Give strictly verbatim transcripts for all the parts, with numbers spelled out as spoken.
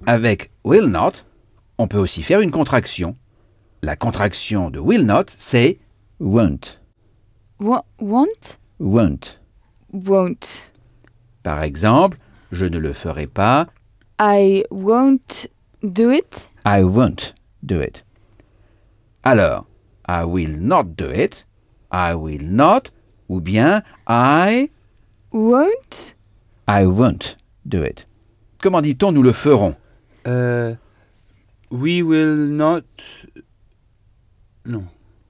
Avec will not, on peut aussi faire une contraction. La contraction de will not, c'est won't. Wa- want? Won't. Won't. Par exemple, je ne le ferai pas. I won't do it. I won't do it. Alors, I will not do it. I will not. Ou bien I... Won't? I won't do it. Comment dit-on nous le ferons? Euh, we will not... Non.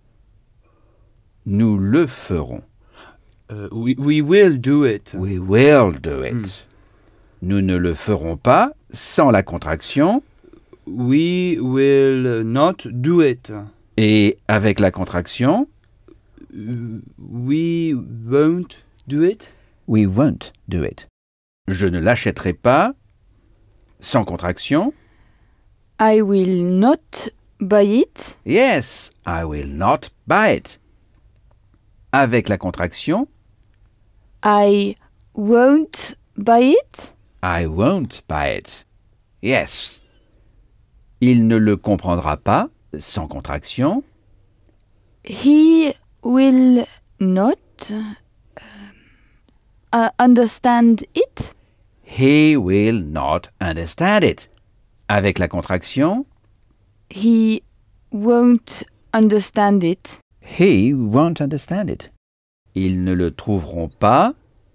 Nous le ferons. Euh, we, we will do it. We will do it. Hmm. Nous ne le ferons pas sans la contraction We will not do it. et avec la contraction Uh, We won't do it. we won't do it. Je ne l'achèterai pas sans contraction. I will not buy it. Yes, I will not buy it. Avec la contraction I won't buy it. I won't buy it. Yes. Il ne le comprendra pas sans contraction. He will not uh, uh, understand it. He will not understand it. Avec la contraction He won't understand it. He won't understand it. Ils ne le trouveront pas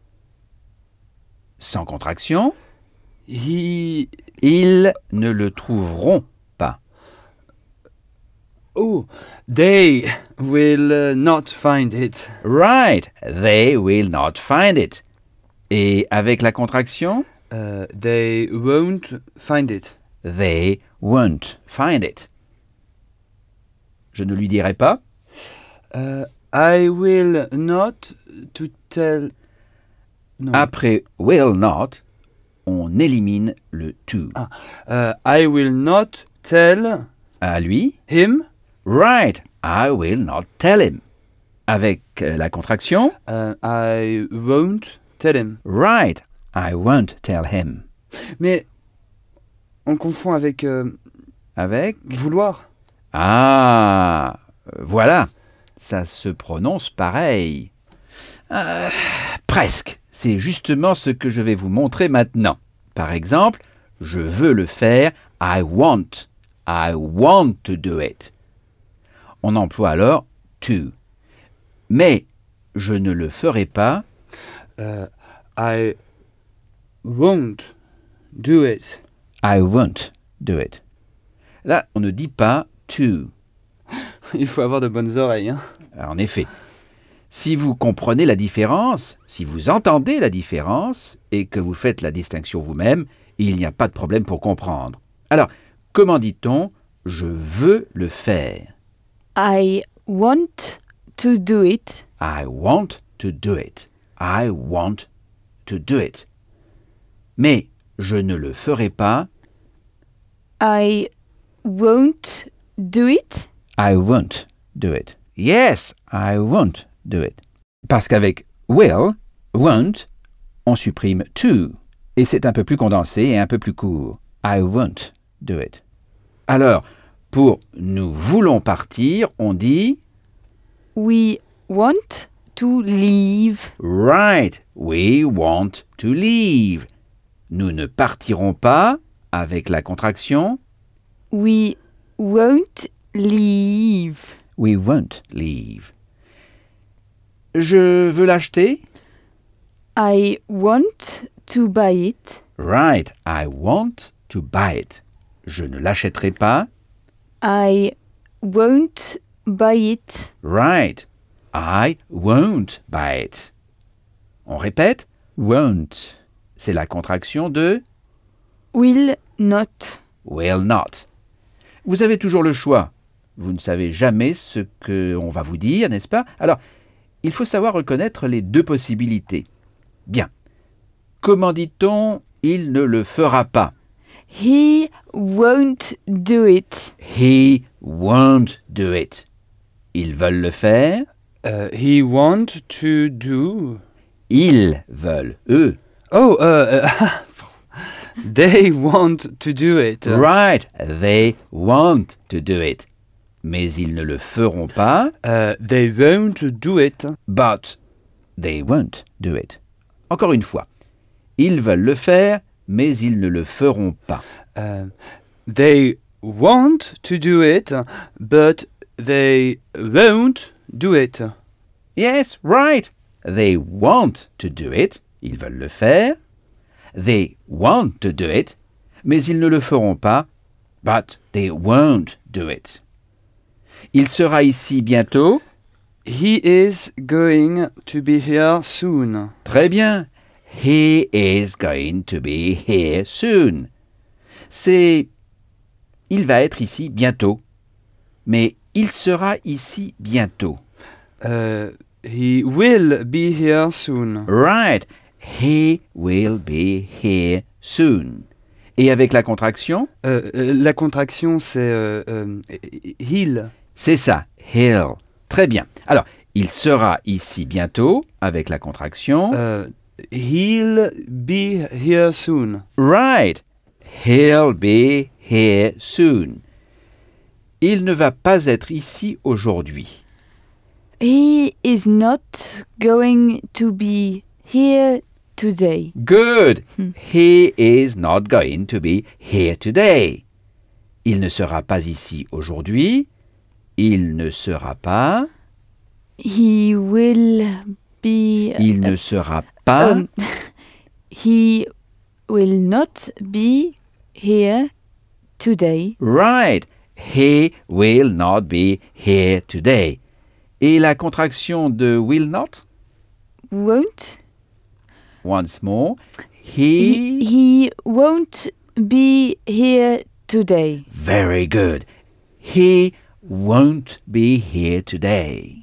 sans contraction. He... Ils ne le trouveront pas. Oh, they will uh, not find it. Right, they will not find it. Et avec la contraction Uh, they won't find it. They won't find it. Je ne lui dirai pas. Uh, I will not to tell... Non. Après will not, on élimine le to. Ah. Uh, I will not tell À lui. him. Right, I will not tell him. Avec euh, la contraction Uh, I won't tell him. Right, I won't tell him. Mais on confond avec euh, Avec vouloir. Ah, voilà, ça se prononce pareil. Euh, presque, c'est justement ce que je vais vous montrer maintenant. Par exemple, je veux le faire, I want, I want to do it. On emploie alors to. Mais je ne le ferai pas, Uh, I won't do it. I won't do it. Là, on ne dit pas to. Il faut avoir de bonnes oreilles. Hein. En effet, si vous comprenez la différence, si vous entendez la différence et que vous faites la distinction vous-même, il n'y a pas de problème pour comprendre. Alors, comment dit-on « je veux le faire » I want to do it. I want to do it. I want to do it. Mais je ne le ferai pas. I won't do it. I won't do it. Yes, I won't do it. Parce qu'avec will, won't, on supprime to. Et c'est un peu plus condensé et un peu plus court. I won't do it. Alors, pour nous voulons partir, on dit We want to leave. right, we want to leave. Nous ne partirons pas avec la contraction We won't leave. we won't leave. Je veux l'acheter? I want to buy it. Right, I want to buy it. Je ne l'achèterai pas. I won't buy it. Right, I won't buy it. On répète, won't. C'est la contraction de Will not. will not. Vous avez toujours le choix. Vous ne savez jamais ce qu'on va vous dire, n'est-ce pas? Alors, il faut savoir reconnaître les deux possibilités. Bien. Comment dit-on « il ne le fera pas » He won't do it. He won't do it. Ils veulent le faire. Uh, he want to do... Ils veulent, eux. Oh, uh, uh, They want to do it. Right, they want to do it. Mais ils ne le feront pas, Uh, they won't do it. but they won't do it. Encore une fois, ils veulent le faire, mais ils ne le feront pas. Uh, they want to do it, but they won't do it. Yes, right. They want to do it. Ils veulent le faire. They want to do it. Mais ils ne le feront pas. But they won't do it. Il sera ici bientôt. He is going to be here soon. Très bien. He is going to be here soon. C'est il va être ici bientôt. Mais il sera ici bientôt. Uh, he will be here soon. Right. He will be here soon. Et avec la contraction, Euh, euh, la contraction, c'est euh, euh, he'll. c'est ça, he'll. Très bien. Alors, il sera ici bientôt avec la contraction. Euh, he'll be here soon. Right. He'll be here soon. Il ne va pas être ici aujourd'hui. He is not going to be here today. Good. He is not going to be here today. Il ne sera pas ici aujourd'hui. Il ne sera pas. He will be. Il ne sera pas. um, he will not be here today. Right. He will not be here today. Et la contraction de will not? Won't. Once more. He, He. he won't be here today. Very good. He won't be here today.